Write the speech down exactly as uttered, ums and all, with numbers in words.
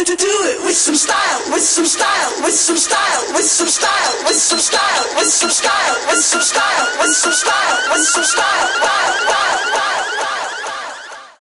to do it with some style, with some style, with some style, with some style, with some style, with some style, with some style, with some style, with some style, with some style, wow, wow, wow.